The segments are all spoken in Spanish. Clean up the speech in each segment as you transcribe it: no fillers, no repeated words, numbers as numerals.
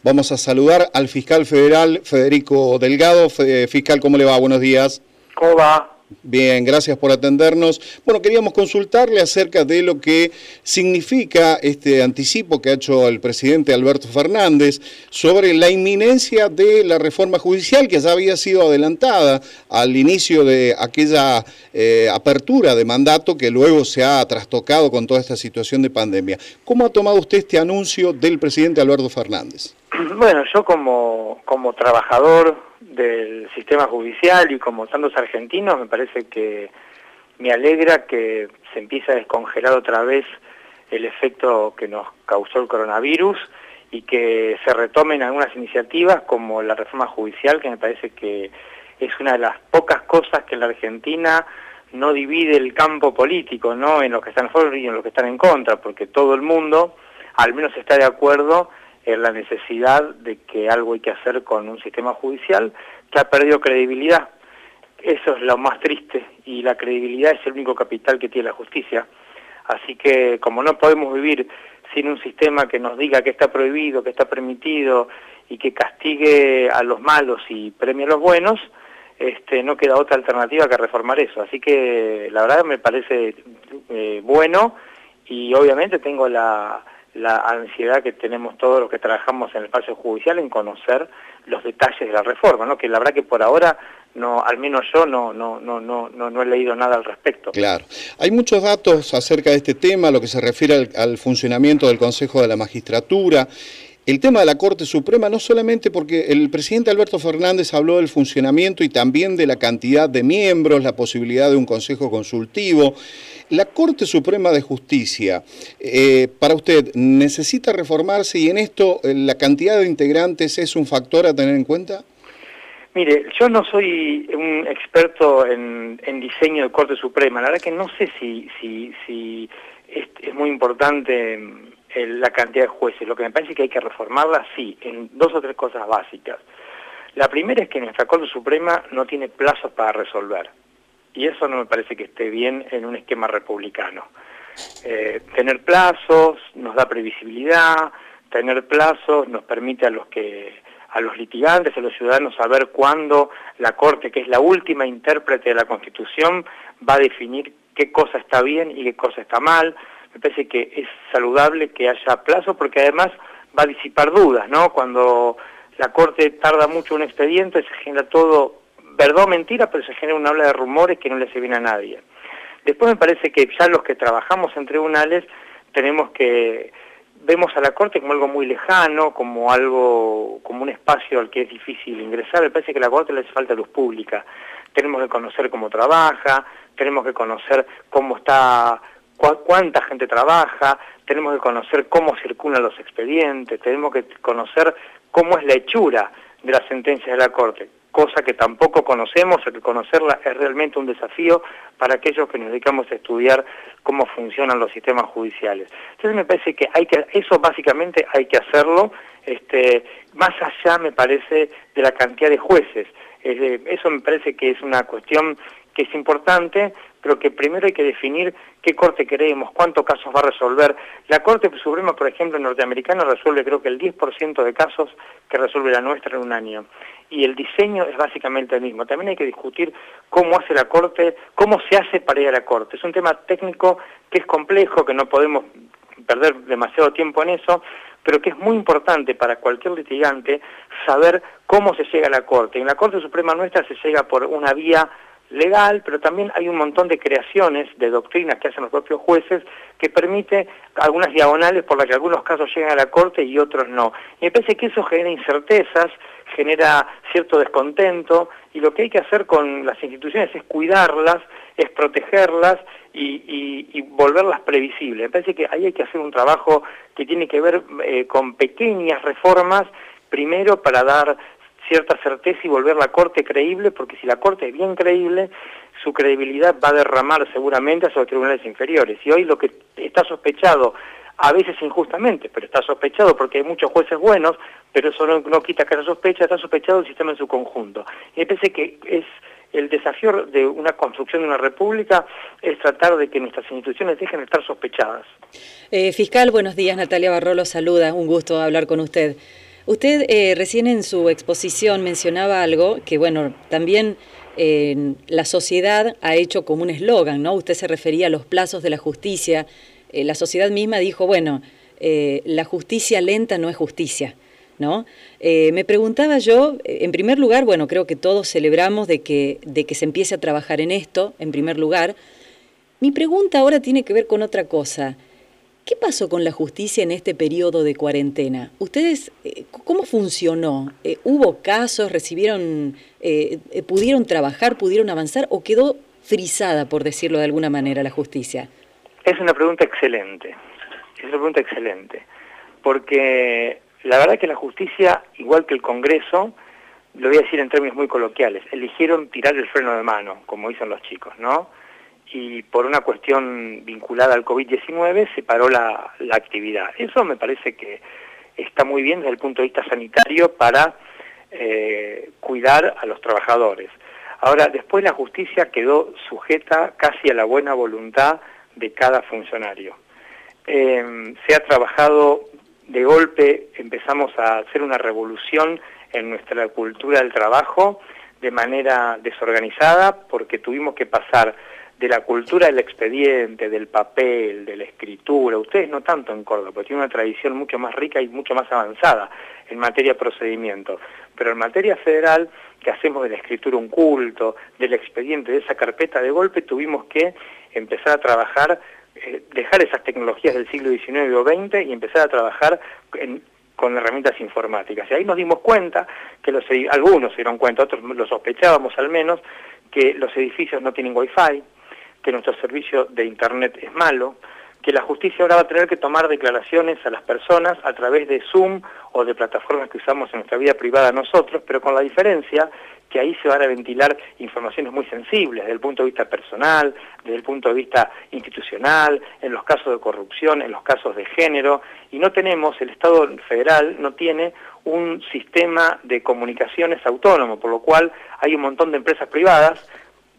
Vamos a saludar al fiscal federal Federico Delgado. Fiscal, ¿cómo le va? Buenos días. ¿Cómo va? Bien, gracias por atendernos. Bueno, queríamos consultarle acerca de lo que significa este anticipo que ha hecho el presidente Alberto Fernández sobre la inminencia de la reforma judicial que ya había sido adelantada al inicio de aquella apertura de mandato que luego se ha trastocado con toda esta situación de pandemia. ¿Cómo ha tomado usted este anuncio del presidente Alberto Fernández? Bueno, yo como trabajador del sistema judicial y como tantos argentinos, me parece que me alegra que se empiece a descongelar otra vez el efecto que nos causó el coronavirus y que se retomen algunas iniciativas como la reforma judicial, que me parece que es una de las pocas cosas que en la Argentina no divide el campo político, ¿no? En los que están a favor y en los que están en contra, porque todo el mundo al menos está de acuerdo en la necesidad de que algo hay que hacer con un sistema judicial que ha perdido credibilidad. Eso es lo más triste, y la credibilidad es el único capital que tiene la justicia. Así que como no podemos vivir sin un sistema que nos diga que está prohibido, que está permitido, y que castigue a los malos y premie a los buenos, no queda otra alternativa que reformar eso. Así que la verdad me parece bueno, y obviamente tengo la ansiedad que tenemos todos los que trabajamos en el espacio judicial en conocer los detalles de la reforma, ¿no? Que la verdad que por ahora no, al menos yo no he leído nada al respecto. Claro. Hay muchos datos acerca de este tema, lo que se refiere al funcionamiento del Consejo de la Magistratura. El tema de la Corte Suprema, no solamente porque el presidente Alberto Fernández habló del funcionamiento y también de la cantidad de miembros, la posibilidad de un consejo consultivo. La Corte Suprema de Justicia, para usted, ¿necesita reformarse y en esto la cantidad de integrantes es un factor a tener en cuenta? Mire, yo no soy un experto en diseño de Corte Suprema. La verdad que no sé si es muy importante la cantidad de jueces. Lo que me parece que hay que reformarla, sí, en 2 o 3 cosas básicas. La primera es que nuestra Corte Suprema no tiene plazos para resolver, y eso no me parece que esté bien en un esquema republicano. Tener plazos nos da previsibilidad, tener plazos nos permite a los litigantes, a los ciudadanos, saber cuándo la Corte, que es la última intérprete de la Constitución, va a definir qué cosa está bien y qué cosa está mal. Me parece que es saludable que haya plazos, porque además va a disipar dudas, ¿no? Cuando la Corte tarda mucho un expediente, se genera todo, verdad o mentira, pero se genera una ola de rumores que no le hace bien a nadie. Después me parece que ya los que trabajamos en tribunales vemos a la Corte como algo muy lejano, como un espacio al que es difícil ingresar. Me parece que a la Corte le hace falta luz pública. Tenemos que conocer cómo trabaja, tenemos que conocer cómo está, cuánta gente trabaja, tenemos que conocer cómo circulan los expedientes, tenemos que conocer cómo es la hechura de las sentencias de la Corte, cosa que tampoco conocemos, o que conocerla es realmente un desafío para aquellos que nos dedicamos a estudiar cómo funcionan los sistemas judiciales. Entonces me parece que eso básicamente hay que hacerlo, más allá, me parece, de la cantidad de jueces. Eso me parece que es una cuestión que es importante, pero que primero hay que definir qué Corte queremos, cuántos casos va a resolver. La Corte Suprema, por ejemplo, norteamericana, resuelve creo que el 10% de casos que resuelve la nuestra en un año. Y el diseño es básicamente el mismo. También hay que discutir cómo hace la Corte, cómo se hace para ir a la Corte. Es un tema técnico que es complejo, que no podemos perder demasiado tiempo en eso, pero que es muy importante para cualquier litigante saber cómo se llega a la Corte. En la Corte Suprema nuestra se llega por una vía legal, pero también hay un montón de creaciones, de doctrinas que hacen los propios jueces, que permite algunas diagonales por las que algunos casos llegan a la Corte y otros no. Y me parece que eso genera incertezas, genera cierto descontento, y lo que hay que hacer con las instituciones es cuidarlas, es protegerlas y volverlas previsibles. Me parece que ahí hay que hacer un trabajo que tiene que ver con pequeñas reformas, primero para dar cierta certeza y volver la Corte creíble, porque si la Corte es bien creíble, su credibilidad va a derramar seguramente hacia los tribunales inferiores. Y hoy lo que está sospechado, a veces injustamente, pero está sospechado porque hay muchos jueces buenos, pero eso no quita que haya sospecha, está sospechado el sistema en su conjunto. Y me parece que es el desafío de una construcción de una república, es tratar de que nuestras instituciones dejen de estar sospechadas. Fiscal, buenos días, Natalia Barrolo saluda, un gusto hablar con usted. Usted recién en su exposición mencionaba algo que, bueno, también la sociedad ha hecho como un eslogan, ¿no? Usted se refería a los plazos de la justicia. La sociedad misma dijo, bueno, la justicia lenta no es justicia, ¿no? Me preguntaba yo, en primer lugar, bueno, creo que todos celebramos de que se empiece a trabajar en esto, en primer lugar. Mi pregunta ahora tiene que ver con otra cosa. ¿Qué pasó con la justicia en este periodo de cuarentena? ¿Ustedes cómo funcionó? ¿Hubo casos? ¿Recibieron, pudieron trabajar, pudieron avanzar o quedó frisada, por decirlo de alguna manera, la justicia? Es una pregunta excelente, porque la verdad que la justicia, igual que el Congreso, lo voy a decir en términos muy coloquiales, eligieron tirar el freno de mano, como dicen los chicos, ¿no? Y por una cuestión vinculada al COVID-19 se paró la actividad. Eso me parece que está muy bien desde el punto de vista sanitario para cuidar a los trabajadores. Ahora, después la justicia quedó sujeta casi a la buena voluntad de cada funcionario. Se ha trabajado de golpe, empezamos a hacer una revolución en nuestra cultura del trabajo de manera desorganizada porque tuvimos que pasar de la cultura del expediente, del papel, de la escritura, ustedes no tanto en Córdoba, porque tiene una tradición mucho más rica y mucho más avanzada en materia de procedimiento, pero en materia federal, que hacemos de la escritura un culto, del expediente, de esa carpeta, de golpe tuvimos que empezar a trabajar, dejar esas tecnologías del siglo XIX o XX y empezar a trabajar con herramientas informáticas. Y ahí nos dimos cuenta, que algunos se dieron cuenta, otros lo sospechábamos al menos, que los edificios no tienen wifi, que nuestro servicio de internet es malo, que la justicia ahora va a tener que tomar declaraciones a las personas a través de Zoom o de plataformas que usamos en nuestra vida privada nosotros, pero con la diferencia que ahí se van a ventilar informaciones muy sensibles desde el punto de vista personal, desde el punto de vista institucional, en los casos de corrupción, en los casos de género, y no tenemos, el Estado federal no tiene un sistema de comunicaciones autónomo, por lo cual hay un montón de empresas privadas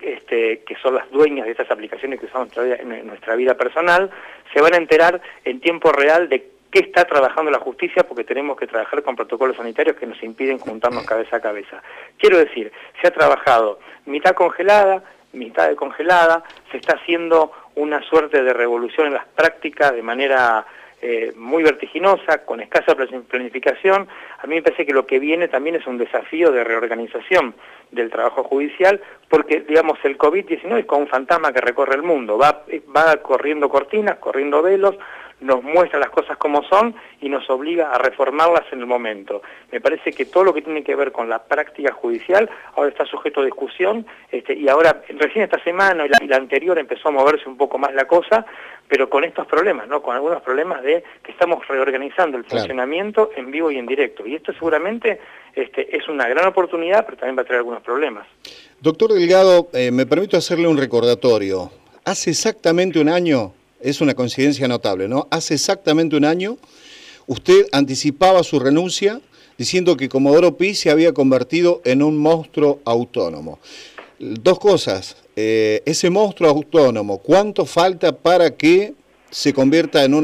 que son las dueñas de estas aplicaciones que usamos en nuestra vida personal, se van a enterar en tiempo real de qué está trabajando la justicia porque tenemos que trabajar con protocolos sanitarios que nos impiden juntarnos cabeza a cabeza. Quiero decir, se ha trabajado mitad congelada, mitad descongelada, se está haciendo una suerte de revolución en las prácticas de manera muy vertiginosa, con escasa planificación. A mí me parece que lo que viene también es un desafío de reorganización del trabajo judicial, porque, digamos, el COVID-19 es como un fantasma que recorre el mundo, va corriendo cortinas, corriendo velos, nos muestra las cosas como son y nos obliga a reformarlas en el momento. Me parece que todo lo que tiene que ver con la práctica judicial ahora está sujeto a discusión, y ahora, recién esta semana y la anterior empezó a moverse un poco más la cosa, pero con estos problemas, ¿no? Con algunos problemas de que estamos reorganizando el funcionamiento en vivo y en directo. Y esto seguramente es una gran oportunidad, pero también va a traer algunos problemas. Doctor Delgado, me permito hacerle un recordatorio. Hace exactamente un año, es una coincidencia notable, ¿no? Hace exactamente un año, usted anticipaba su renuncia diciendo que Comodoro Pi se había convertido en un monstruo autónomo. Dos cosas, ese monstruo autónomo, ¿cuánto falta para que se convierta en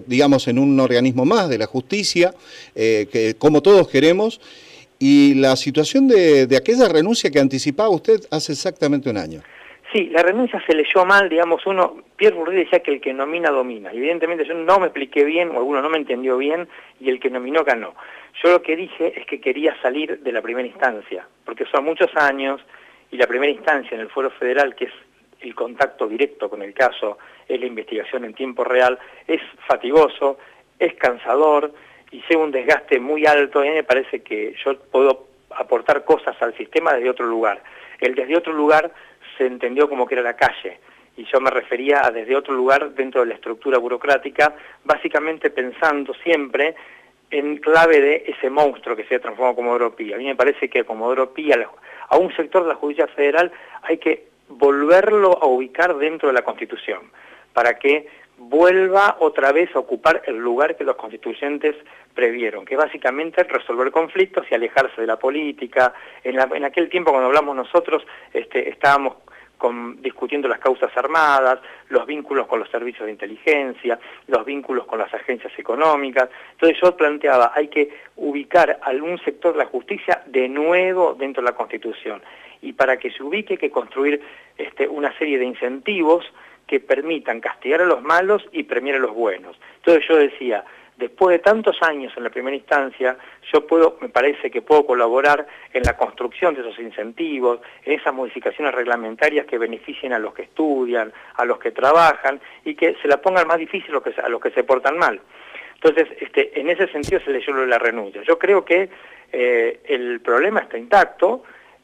en un organismo más de la justicia, que como todos queremos? Y la situación de aquella renuncia que anticipaba usted hace exactamente un año. Sí, la renuncia se leyó mal, digamos, Pierre Bourdieu decía que el que nomina domina. Evidentemente yo no me expliqué bien, o alguno no me entendió bien, y el que nominó ganó. Yo lo que dije es que quería salir de la primera instancia, porque son muchos años, y la primera instancia en el Fuero Federal, que es el contacto directo con el caso, es la investigación en tiempo real, es fatigoso, es cansador, y lleva un desgaste muy alto, y a mí me parece que yo puedo aportar cosas al sistema desde otro lugar. El desde otro lugar se entendió como que era la calle, y yo me refería a desde otro lugar dentro de la estructura burocrática, básicamente pensando siempre en clave de ese monstruo que se ha transformado como Comodoro Pi. A mí me parece que Comodoro Pi, a un sector de la justicia federal, hay que volverlo a ubicar dentro de la Constitución, para que vuelva otra vez a ocupar el lugar que los constituyentes previeron, que básicamente es resolver conflictos y alejarse de la política. En aquel tiempo cuando hablamos nosotros, estábamos discutiendo las causas armadas, los vínculos con los servicios de inteligencia, los vínculos con las agencias económicas. Entonces yo planteaba, hay que ubicar algún sector de la justicia de nuevo dentro de la Constitución. Y para que se ubique hay que construir una serie de incentivos que permitan castigar a los malos y premiar a los buenos. Entonces yo decía, después de tantos años en la primera instancia, me parece que puedo colaborar en la construcción de esos incentivos, en esas modificaciones reglamentarias que beneficien a los que estudian, a los que trabajan, y que se la pongan más difícil a los que se portan mal. Entonces, en ese sentido se leyó lo de la renuncia. Yo creo que el problema está intacto.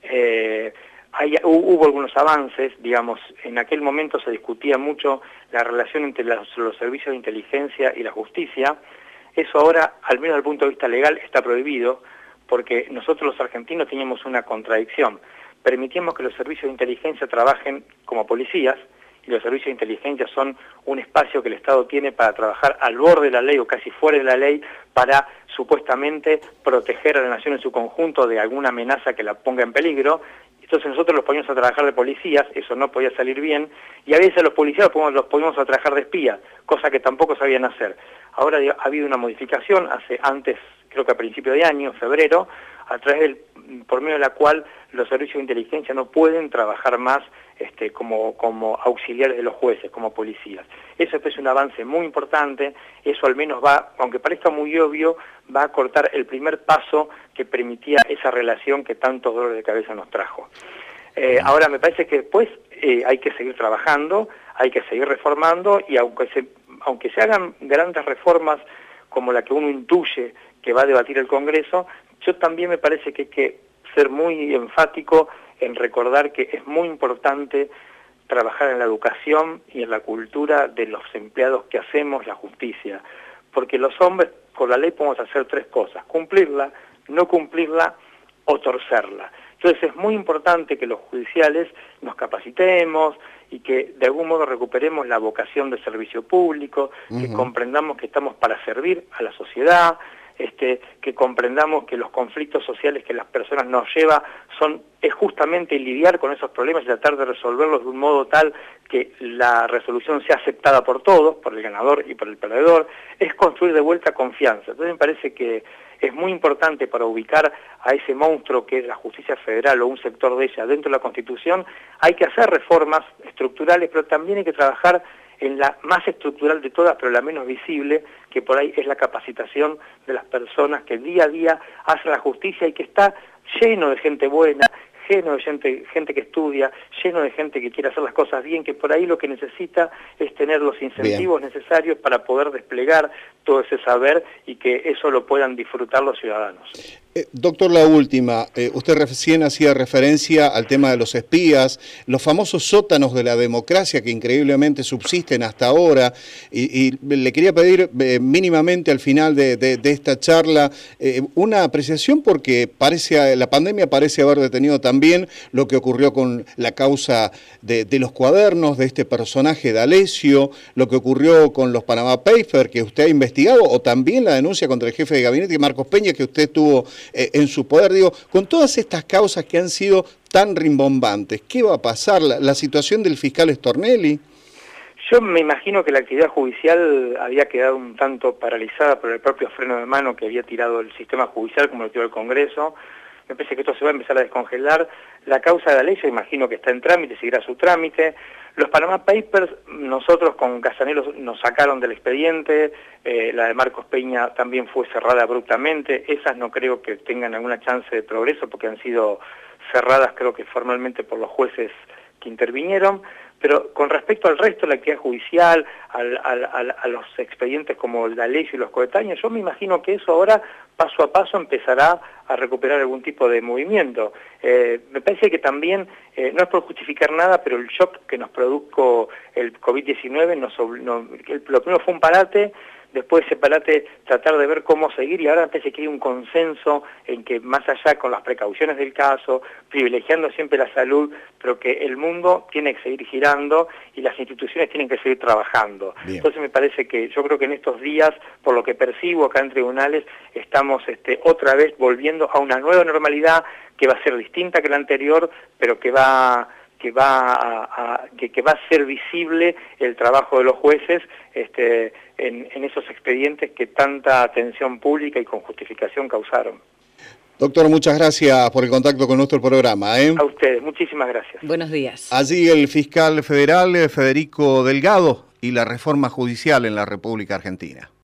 Hubo algunos avances, digamos, en aquel momento se discutía mucho la relación entre los servicios de inteligencia y la justicia. Eso ahora, al menos desde el punto de vista legal, está prohibido, porque nosotros los argentinos teníamos una contradicción. Permitíamos que los servicios de inteligencia trabajen como policías, y los servicios de inteligencia son un espacio que el Estado tiene para trabajar al borde de la ley o casi fuera de la ley para supuestamente proteger a la nación en su conjunto de alguna amenaza que la ponga en peligro. Entonces nosotros los poníamos a trabajar de policías, eso no podía salir bien, y a veces a los policías los poníamos a trabajar de espías, cosa que tampoco sabían hacer. Ahora ha habido una modificación, antes, creo que a principio de año, febrero, por medio de la cual los servicios de inteligencia no pueden trabajar más como auxiliares de los jueces, como policías. Eso es un avance muy importante, eso al menos va, aunque parezca muy obvio, va a cortar el primer paso que permitía esa relación que tantos dolores de cabeza nos trajo. Ahora me parece que después hay que seguir trabajando, hay que seguir reformando, y aunque se hagan grandes reformas como la que uno intuye que va a debatir el Congreso, yo también me parece que hay que ser muy enfático en recordar que es muy importante trabajar en la educación y en la cultura de los empleados que hacemos la justicia, porque los hombres con la ley podemos hacer tres cosas: cumplirla, no cumplirla o torcerla. Entonces es muy importante que los judiciales nos capacitemos y que de algún modo recuperemos la vocación de servicio público, que comprendamos que estamos para servir a la sociedad, que comprendamos que los conflictos sociales que las personas nos llevan es justamente lidiar con esos problemas y tratar de resolverlos de un modo tal que la resolución sea aceptada por todos, por el ganador y por el perdedor, es construir de vuelta confianza. Entonces me parece que es muy importante para ubicar a ese monstruo que es la justicia federal o un sector de ella dentro de la Constitución, hay que hacer reformas estructurales, pero también hay que trabajar en la más estructural de todas, pero la menos visible, que por ahí es la capacitación de las personas que día a día hacen la justicia y que está lleno de gente buena, lleno de gente que estudia, lleno de gente que quiere hacer las cosas bien, que por ahí lo que necesita es tener los incentivos necesarios para poder desplegar todo ese saber y que eso lo puedan disfrutar los ciudadanos. Doctor, la última. Usted recién hacía referencia al tema de los espías, los famosos sótanos de la democracia que increíblemente subsisten hasta ahora, y le quería pedir mínimamente al final de esta charla una apreciación, porque la pandemia parece haber detenido también lo que ocurrió con la causa de los cuadernos, de este personaje D'Alessio, lo que ocurrió con los Panama Papers que usted ha investigado, o también la denuncia contra el jefe de gabinete, Marcos Peña, que usted tuvo en su poder. Digo, con todas estas causas que han sido tan rimbombantes, ¿qué va a pasar? ¿La situación del fiscal Stornelli? Yo me imagino que la actividad judicial había quedado un tanto paralizada por el propio freno de mano que había tirado el sistema judicial, como lo tiró el Congreso. Me parece que esto se va a empezar a descongelar. La causa de D'Alessio imagino que está en trámite, seguirá su trámite. Los Panama Papers, nosotros con Casanelo nos sacaron del expediente, la de Marcos Peña también fue cerrada abruptamente. Esas no creo que tengan alguna chance de progreso porque han sido cerradas, creo que formalmente, por los jueces que intervinieron. Pero con respecto al resto de la actividad judicial, a los expedientes como el D'Alessio y los coetáneos, yo me imagino que eso ahora, paso a paso, empezará a recuperar algún tipo de movimiento. Me parece que también, no es por justificar nada, pero el shock que nos produjo el COVID-19, lo primero fue un parate, después de ese parate tratar de ver cómo seguir, y ahora me parece que hay un consenso en que más allá con las precauciones del caso, privilegiando siempre la salud, pero que el mundo tiene que seguir girando y las instituciones tienen que seguir trabajando. Bien. Entonces me parece que yo creo que en estos días, por lo que percibo acá en tribunales, estamos otra vez volviendo a una nueva normalidad que va a ser distinta que la anterior, pero que va que va a ser visible el trabajo de los jueces en esos expedientes que tanta atención pública y con justificación causaron. Doctor, muchas gracias por el contacto con nuestro programa. A ustedes, muchísimas gracias. Buenos días. Allí el fiscal federal Federico Delgado y la reforma judicial en la República Argentina.